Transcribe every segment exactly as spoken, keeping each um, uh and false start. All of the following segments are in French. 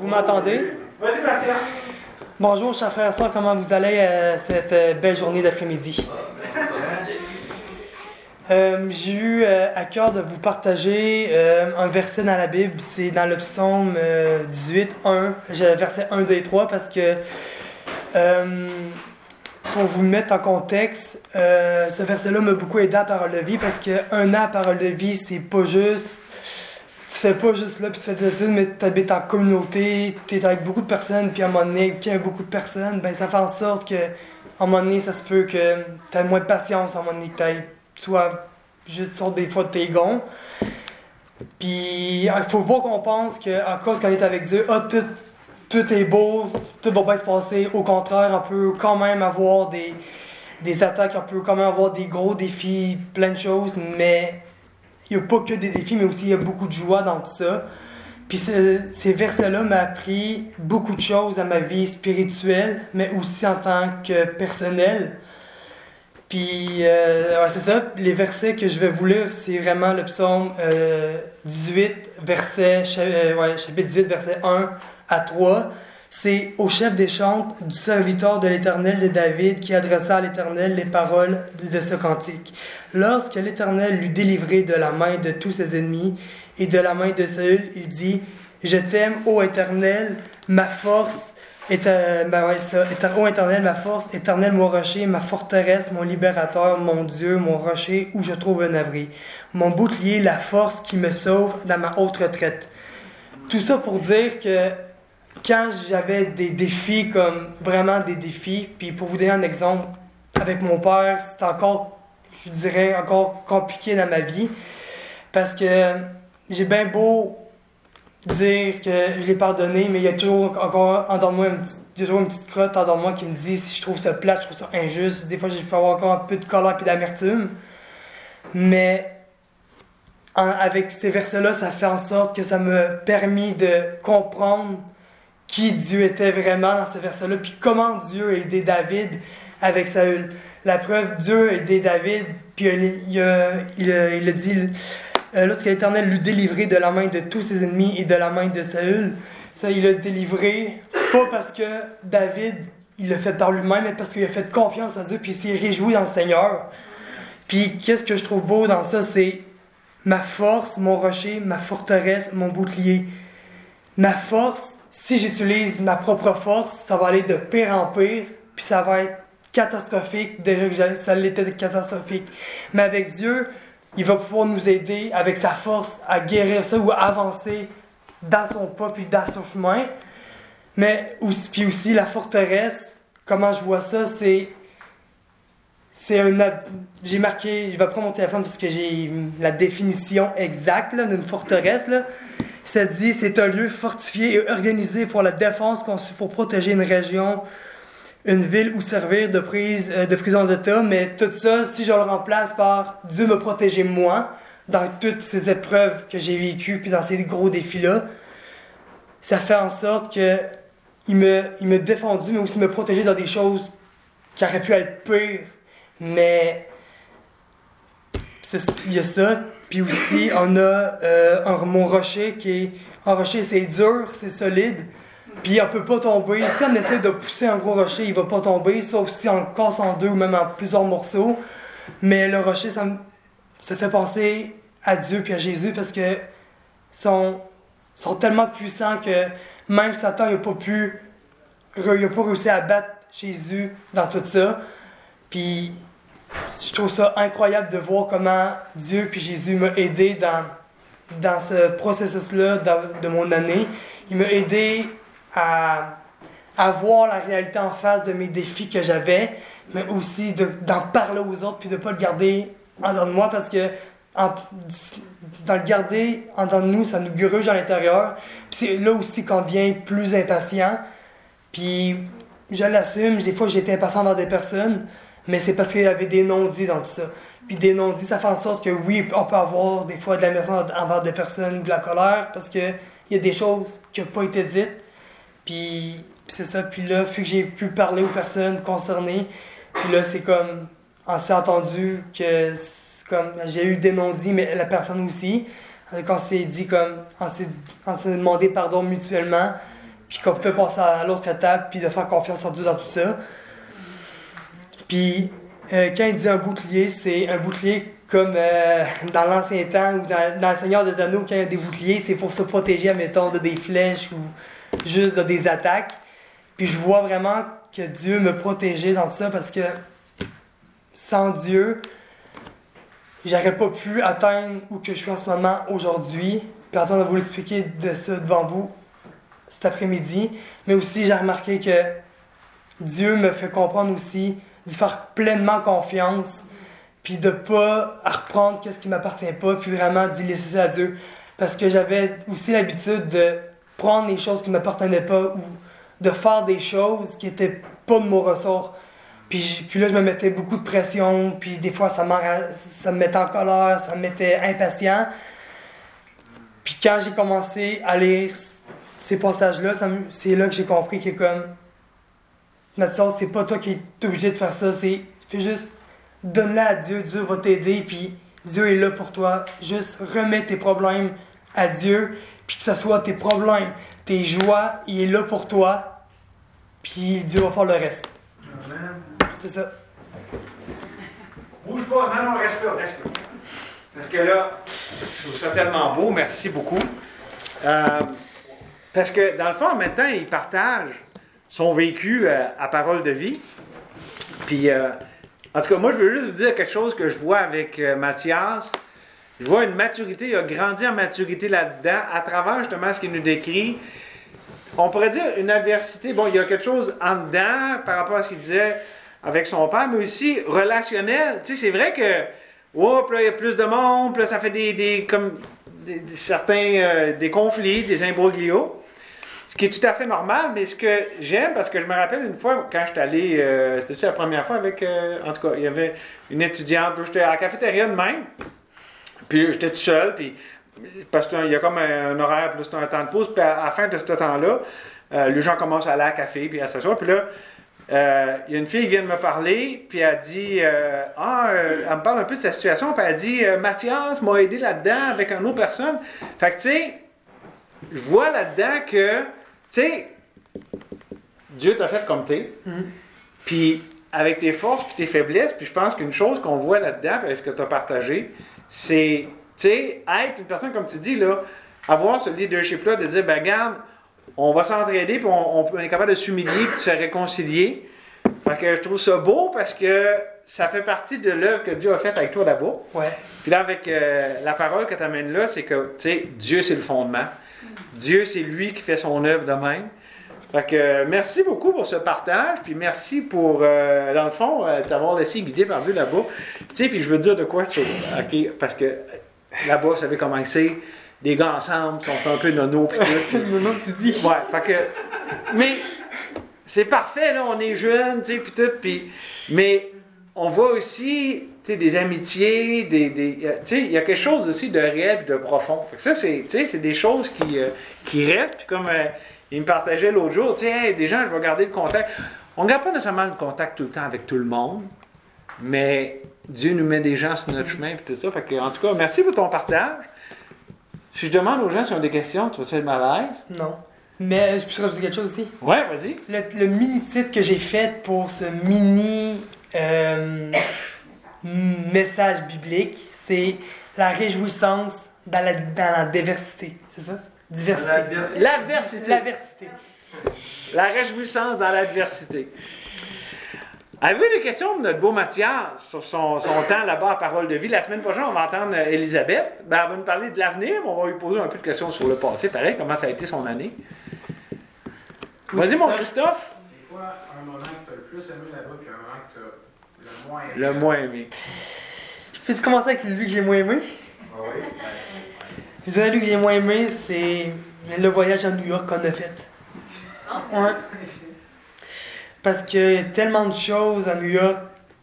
Vous m'entendez? Vas-y, Mathieu. Bonjour, chers frères et sœurs, comment vous allez euh, cette euh, belle journée d'après-midi? Euh, j'ai eu euh, à cœur de vous partager euh, un verset dans la Bible, c'est dans le psaume euh, dix-huit, un, verset un, deux et trois, parce que euh, pour vous mettre en contexte, euh, ce verset-là m'a beaucoup aidé à Parole de vie, parce qu'un an à Parole de vie, c'est pas juste, tu fais pas juste là, puis tu fais des études, mais tu habites en communauté, tu es avec beaucoup de personnes, puis à un moment donné, qu'il y a beaucoup de personnes, ben ça fait en sorte que, à un moment donné, ça se peut que tu aies moins de patience, à un moment donné, que tu aies soit juste sur des fois de tes gonds. Puis il faut pas qu'on pense qu'à cause qu'on est avec Dieu, ah, tout, tout est beau, tout va bien se passer. Au contraire, on peut quand même avoir des, des attaques, on peut quand même avoir des gros défis, plein de choses, mais il n'y a pas que des défis, mais aussi il y a beaucoup de joie dans tout ça. Puis ce, ces versets-là m'ont appris beaucoup de choses dans ma vie spirituelle, mais aussi en tant que personnelle. Puis, euh, ouais, c'est ça, les versets que je vais vous lire, c'est vraiment le psaume euh, dix-huit, verset, euh, ouais, chapitre dix-huit, verset un à trois. C'est au chef des chantres du serviteur de l'Éternel de David qui adressa à l'Éternel les paroles de, de ce cantique. Lorsque l'Éternel l'eut délivré de la main de tous ses ennemis et de la main de Saül, il dit « Je t'aime, ô Éternel, ma force. Éter, ben ouais, ça, éter, ô Éternel, ma force, Éternel, mon rocher, ma forteresse, mon libérateur, mon Dieu, mon rocher, où je trouve un abri. Mon bouclier, la force qui me sauve dans ma haute retraite. » Tout ça pour dire que quand j'avais des défis, comme vraiment des défis, puis pour vous donner un exemple, avec mon père, c'était encore, je dirais, encore compliqué dans ma vie, parce que j'ai bien beau dire que je l'ai pardonné, mais il y a toujours encore en dedans de moi une petite, il y a toujours une petite crotte en dedans de moi qui me dit si je trouve ça plate, je trouve ça injuste. Des fois, je peux avoir encore un peu de colère et d'amertume. Mais en, avec ces versets-là, ça fait en sorte que ça m'a permis de comprendre qui Dieu était vraiment dans ces versets-là, puis comment Dieu a aidé David avec Saül. La preuve, Dieu a aidé David, puis il, il, a, il, a, il a dit... Euh, lorsque l'Éternel l'eut délivré de la main de tous ses ennemis et de la main de Saül, ça, il l'a délivré, pas parce que David, il l'a fait par lui-même, mais parce qu'il a fait confiance à Dieu, puis il s'est réjoui dans le Seigneur. Puis, qu'est-ce que je trouve beau dans ça, c'est ma force, mon rocher, ma forteresse, mon bouclier. Ma force, si j'utilise ma propre force, ça va aller de pire en pire, puis ça va être catastrophique, déjà que ça l'était catastrophique. Mais avec Dieu, il va pouvoir nous aider avec sa force à guérir ça ou à avancer dans son pas puis dans son chemin. Mais aussi, puis aussi la forteresse, comment je vois ça, c'est c'est un j'ai marqué, je vais prendre mon téléphone parce que j'ai la définition exacte là, d'une forteresse là. Ça dit c'est un lieu fortifié et organisé pour la défense conçu pour protéger une région, une ville ou servir de, prise, euh, de prison d'État, mais tout ça, si je le remplace par Dieu me protéger moi, dans toutes ces épreuves que j'ai vécues, puis dans ces gros défis-là, ça fait en sorte que il me, il me défendu, mais aussi me protéger dans des choses qui auraient pu être pires. Mais il y a ça, puis aussi on a euh, un, mon rocher qui est un rocher, c'est dur, c'est solide. Puis on peut pas tomber. Si on essaie de pousser un gros rocher, il va pas tomber, sauf si on le casse en deux ou même en plusieurs morceaux. Mais le rocher, ça, ça fait penser à Dieu puis à Jésus parce que sont, sont tellement puissants que même Satan n'a pas pu, il a pas réussi à battre Jésus dans tout ça. Puis je trouve ça incroyable de voir comment Dieu puis Jésus m'ont aidé dans, dans ce processus-là de, de mon année. Il m'a aidé à, à voir la réalité en face de mes défis que j'avais, mais aussi de, d'en parler aux autres puis de ne pas le garder en dedans de moi parce que en, dans le garder en dedans de nous, ça nous gruge à l'intérieur. Puis c'est là aussi qu'on devient plus impatient. Puis je l'assume, des fois j'étais impatient envers des personnes, mais c'est parce qu'il y avait des non-dits dans tout ça. Puis des non-dits, ça fait en sorte que oui, on peut avoir des fois de la méfiance envers des personnes ou de la colère parce que il y a des choses qui n'ont pas été dites. Puis, puis c'est ça, puis là, vu que j'ai pu parler aux personnes concernées, puis là, c'est comme, on s'est entendu que, c'est comme, j'ai eu des non-dits, mais la personne aussi, quand on s'est dit comme, on s'est, on s'est demandé pardon mutuellement, puis qu'on pouvait passer à l'autre étape, puis de faire confiance en Dieu dans tout ça. Puis euh, quand il dit un bouclier, c'est un bouclier comme euh, dans l'ancien temps ou dans, dans le Seigneur des Anneaux, quand il y a des boucliers, c'est pour se protéger, admettons, de des flèches ou juste de des attaques. Puis je vois vraiment que Dieu me protégeait dans tout ça parce que sans Dieu, j'aurais pas pu atteindre où que je suis en ce moment aujourd'hui. Puis attendre de vous l'expliquer de ça devant vous cet après-midi. Mais aussi, j'ai remarqué que Dieu me fait comprendre aussi d'y faire pleinement confiance, puis de pas reprendre ce qui m'appartient pas, puis vraiment d'y laisser ça à Dieu. Parce que j'avais aussi l'habitude de prendre les choses qui m'appartenaient pas ou de faire des choses qui étaient pas de mon ressort. Puis, puis là, je me mettais beaucoup de pression, puis des fois, ça, ça me mettait en colère, ça me mettait impatient. Puis quand j'ai commencé à lire ces passages-là, ça me, c'est là que j'ai compris que comme Mathias, c'est pas toi qui es obligé de faire ça, c'est fais juste donne-la à Dieu, Dieu va t'aider, puis Dieu est là pour toi. Juste remets tes problèmes à Dieu, puis que ce soit tes problèmes, tes joies, il est là pour toi, puis Dieu va faire le reste. Amen. C'est ça. Bouge pas, non, non, reste là, reste là. Parce que là, je trouve ça tellement beau, merci beaucoup. Euh, parce que dans le fond, en même temps, il partage son vécu euh, à parole de vie. Puis, euh, en tout cas, moi, je veux juste vous dire quelque chose que je vois avec euh, Mathias. Je vois une maturité, il a grandi en maturité là-dedans, à travers justement ce qu'il nous décrit. On pourrait dire une adversité. Bon, il y a quelque chose en dedans par rapport à ce qu'il disait avec son père, mais aussi relationnel. Tu sais, c'est vrai que, oh, puis là, il y a plus de monde, puis là, ça fait des, des comme, des, des certains, euh, des conflits, des imbroglios. Ce qui est tout à fait normal, mais ce que j'aime, parce que je me rappelle une fois, quand j'étais allé, euh, c'était-tu la première fois avec, euh, en tout cas, il y avait une étudiante, j'étais à la cafétéria de même, puis j'étais tout seul, puis parce qu'il y a comme un, un horaire, plus un temps de pause, puis à, à la fin de ce temps-là, euh, les gens commencent à aller à la café, puis à s'asseoir, puis là, euh, il y a une fille qui vient de me parler, puis elle dit, euh, ah, euh, elle me parle un peu de sa situation, puis elle dit, euh, Mathias m'a aidé là-dedans avec une autre personne. Fait que, tu sais, je vois là-dedans que, tu sais, Dieu t'a fait comme t'es, mm-hmm. Puis avec tes forces puis tes faiblesses, puis je pense qu'une chose qu'on voit là-dedans, avec ce que tu as partagé, c'est, tu sais, être une personne, comme tu dis, là, avoir ce leadership-là, de dire, ben regarde, on va s'entraider, puis on, on est capable de s'humilier, puis de se réconcilier. Fait que je trouve ça beau parce que ça fait partie de l'œuvre que Dieu a faite avec toi là-bas. Ouais. Puis là, avec euh, la parole que tu amènes là, c'est que, tu sais, Dieu, c'est le fondement. Dieu, c'est lui qui fait son œuvre de même. Fait que euh, merci beaucoup pour ce partage, puis merci pour, euh, dans le fond, euh, t'avoir laissé guider par Dieu là-bas. Tu sais, puis je veux dire de quoi sur... OK, parce que là-bas, vous savez comment c'est, les gars ensemble sont un peu nono, puis tout. Nono, tu dis. Ouais, fait que... Mais c'est parfait, là, on est jeunes, tu sais, puis tout, puis... Mais on voit aussi, tu sais, des amitiés, des... des tu sais, il y a quelque chose aussi de réel et de profond. Fait que ça, c'est, tu sais, c'est des choses qui, euh, qui restent, puis comme... Euh, il me partageait l'autre jour, tu sais, hey, des gens, je vais garder le contact. On ne garde pas nécessairement le contact tout le temps avec tout le monde, mais Dieu nous met des gens sur notre chemin et tout ça. Fait que, en tout cas, merci pour ton partage. Si je demande aux gens s'ils ont des questions, tu vas-tu être mal à l'aise? Non. Mais je peux rajouter quelque chose aussi? Ouais, vas-y. Le, le mini-titre que j'ai fait pour ce mini euh, message biblique, c'est la réjouissance dans la, dans la diversité. C'est ça? Diversité. L'adversité. L'adversité. L'adversité. La réjouissance dans l'adversité. Avez-vous des questions de notre beau Mathias sur son, son temps là-bas à Parole de vie? La semaine prochaine, on va entendre Elisabeth. Ben, elle va nous parler de l'avenir, mais on va lui poser un peu de questions sur le passé. Pareil, comment ça a été son année. Vas-y, mon Christophe. C'est quoi un moment que tu as le plus aimé là-bas, puis un moment que tu as le moins aimé? Le moins aimé. Je peux commencer avec lui que j'ai moins aimé? Ah oui? Je dirais lui que j'ai moins aimé, c'est le voyage à New York qu'on a fait. Ouais. Parce qu'il y a tellement de choses à New York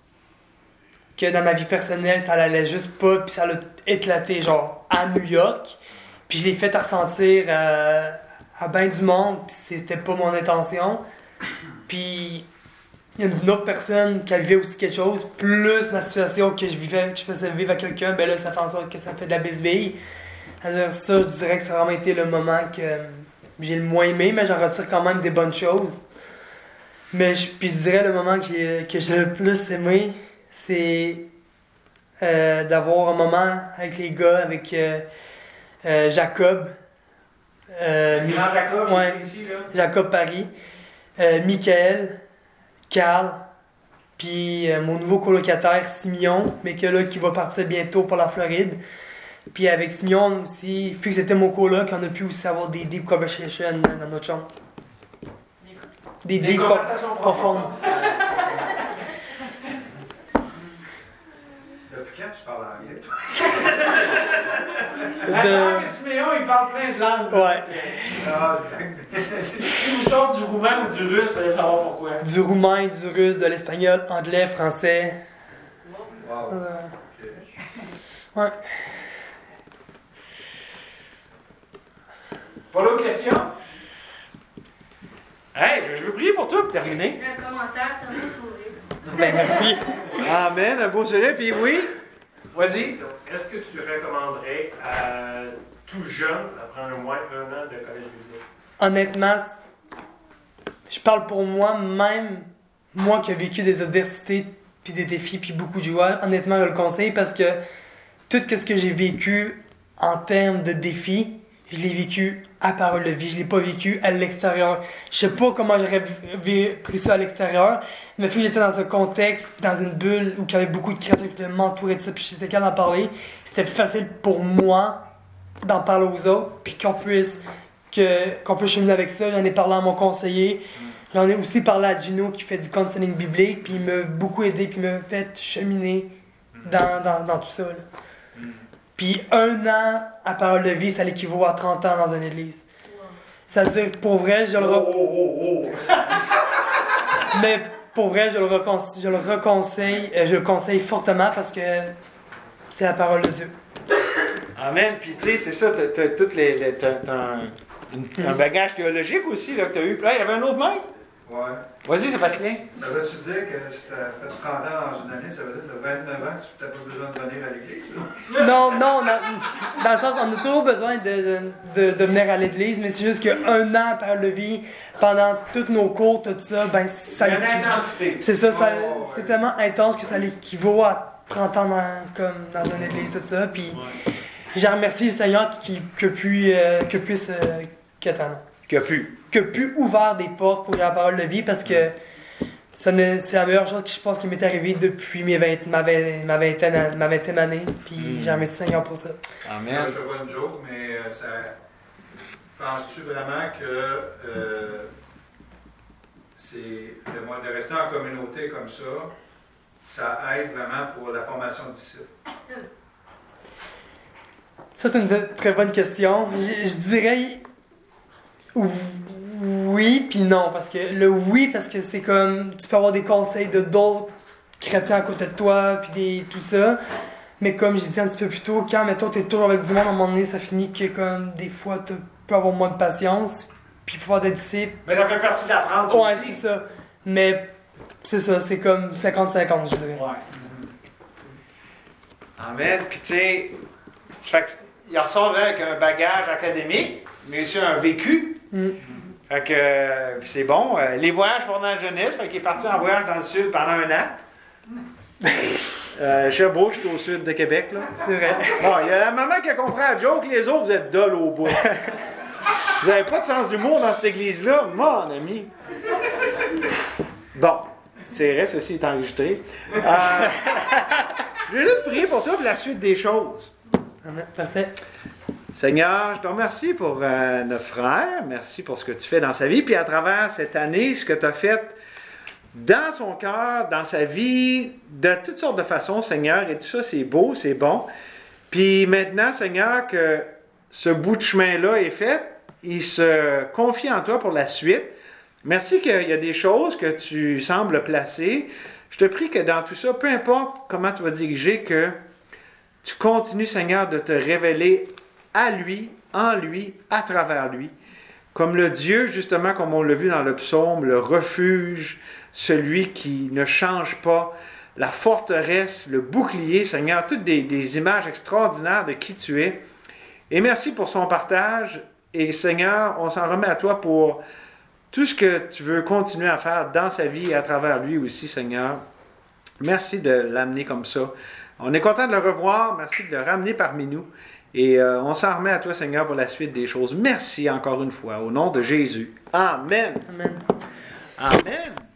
que dans ma vie personnelle, ça allait juste pas, puis ça l'a éclaté, genre, à New York. Puis je l'ai fait ressentir euh, à bien du monde, puis c'était pas mon intention. Puis il y a une autre personne qui vivait aussi quelque chose, plus ma situation que je vivais, que je faisais vivre à quelqu'un, ben là, ça fait en sorte que ça fait de la bisbille. Alors ça, je dirais que ça a vraiment été le moment que, j'ai le moins aimé, mais j'en retire quand même des bonnes choses. Mais je, puis je dirais le moment qui, que j'ai le plus aimé, c'est euh, d'avoir un moment avec les gars, avec euh, euh, Jacob. Euh, Mi- Grand Jacob, ouais. il est ici, là. Jacob Paris, euh, Michael, Carl, puis euh, mon nouveau colocataire Simeon, mais que là, qui va partir bientôt pour la Floride. Puis avec Simeon aussi, vu que c'était mon coloc, on a pu aussi avoir des deep conversations dans notre chambre. Des Des deep conversations profondes. Depuis quand tu parles anglais, toi? Attends De... que Siméon, il parle plein de langues. Ouais. Ah, Si vous sortez du roumain ou du russe, vous allez savoir pourquoi. Du roumain, du russe, de l'espagnol, anglais, français. wow. Euh, Ok. ouais. Pas d'autres questions? Hey, je je veux prier pour toi pour terminer. Un commentaire, t'as un beau sourire. Ben merci. Amen, un beau sourire, puis oui. Vas-y. Est-ce que tu recommanderais à tout jeune d'apprendre au moins un an de collège biblique? Honnêtement, je parle pour moi, même moi qui ai vécu des adversités, puis des défis, puis beaucoup de joie, honnêtement, je le conseille parce que tout ce que j'ai vécu en termes de défis, je l'ai vécu à parole de vie, je l'ai pas vécu à l'extérieur. Je sais pas comment j'aurais v- pris ça à l'extérieur, mais vu que j'étais dans un contexte, puis dans une bulle où il y avait beaucoup de créatures qui pouvaient m'entourer de ça, puis j'étais capable d'en parler, c'était plus facile pour moi d'en parler aux autres, puis qu'on puisse que, qu'on puisse cheminer avec ça. J'en ai parlé à mon conseiller, j'en ai aussi parlé à Gino qui fait du counseling biblique, puis il m'a beaucoup aidé, puis il m'a fait cheminer dans, dans, dans tout ça. Là. Puis un an à parole de vie, ça l'équivaut à trente ans dans une église. C'est-à-dire, pour vrai, je le, re- Oh, oh, oh. mais pour vrai, je le, recon- je le reconseille, euh, je le conseille fortement parce que c'est la parole de Dieu. Amen. Puis tu sais, c'est ça, t'as, t'as toutes les, les- t'as, t'as un, un bagage théologique aussi là, que tu as eu. Là, il y avait un autre maître. Ouais. Vas-y, Sébastien. Ça veut-tu dire que si t'as fait trente ans dans une année, ça veut dire que t'as vingt-neuf ans que tu n'as pas besoin de venir à l'église, là? Non, non, dans, dans le sens, on a toujours besoin de, de, de venir à l'église, mais c'est juste qu'un an à parole de vie, pendant tous nos cours, tout ça, ben ça Il y a une l'équivaut- intensité. C'est ça, ça Oh, ouais. c'est tellement intense que ça l'équivaut à trente ans dans, comme dans une église, tout ça. Puis j'ai remercié le Seigneur qui, qui a pu, euh, que puisse, euh, que, attends, Qui a pu. qui a pu ouvrir des portes pour la parole de vie parce que ça ne- c'est la meilleure chose que je pense qui m'est arrivée depuis mes vingt, ma, vingt, ma vingtaine, ma vingtième année. Puis Mm. j'ai remercié le Seigneur pour ça. Amen. Là, je te vois une joke, mais euh, ça. Penses-tu vraiment que euh, c'est de, moi, de rester en communauté comme ça, ça aide vraiment pour la formation de disciples? Ça, c'est une de- très bonne question. Je, je dirais oui, puis non. Parce que le oui, parce que c'est comme tu peux avoir des conseils de d'autres chrétiens à côté de toi, puis des, tout ça. Mais comme je disais un petit peu plus tôt, quand mettons t'es toujours avec du monde, à un moment donné, ça finit que comme des fois tu peux avoir moins de patience, puis pouvoir des disciples. Mais ça fait partie d'apprendre Ouais, aussi. c'est ça. Mais c'est ça, c'est comme cinquante cinquante, je dirais. Ouais. Amen. Puis tu sais, fait que, il ressort là avec un bagage académique, mais aussi un vécu. Mm. Fait que euh, c'est bon. Euh, les voyages pendant la jeunesse, fait qu'il est parti en voyage dans le sud pendant un an. Euh, Sherbrooke, je suis au sud de Québec, là. C'est vrai. Bon, il y a la maman qui a compris la joke, les autres, vous êtes dol au bout. Vous n'avez pas de sens d'humour dans cette église-là, mon ami. Bon, c'est vrai, ceci est enregistré. Euh, je vais juste prier pour toi pour la suite des choses. Amen. Parfait. Seigneur, je te remercie pour euh, notre frère. Merci pour ce que tu fais dans sa vie. Puis à travers cette année, ce que tu as fait dans son cœur, dans sa vie, de toutes sortes de façons, Seigneur. Et tout ça, c'est beau, c'est bon. Puis maintenant, Seigneur, que ce bout de chemin-là est fait, il se confie en toi pour la suite. Merci qu'il y a des choses que tu sembles placer. Je te prie que dans tout ça, peu importe comment tu vas diriger, que tu continues, Seigneur, de te révéler à lui, en lui, à travers lui. Comme le Dieu, justement, comme on l'a vu dans le psaume, le refuge, celui qui ne change pas, la forteresse, le bouclier, Seigneur, toutes des, des images extraordinaires de qui tu es. Et merci pour son partage. Et Seigneur, on s'en remet à toi pour tout ce que tu veux continuer à faire dans sa vie et à travers lui aussi, Seigneur. Merci de l'amener comme ça. On est content de le revoir. Merci de le ramener parmi nous. Et euh, on s'en remet à toi, Seigneur, pour la suite des choses. Merci encore une fois, au nom de Jésus. Amen. Amen. Amen.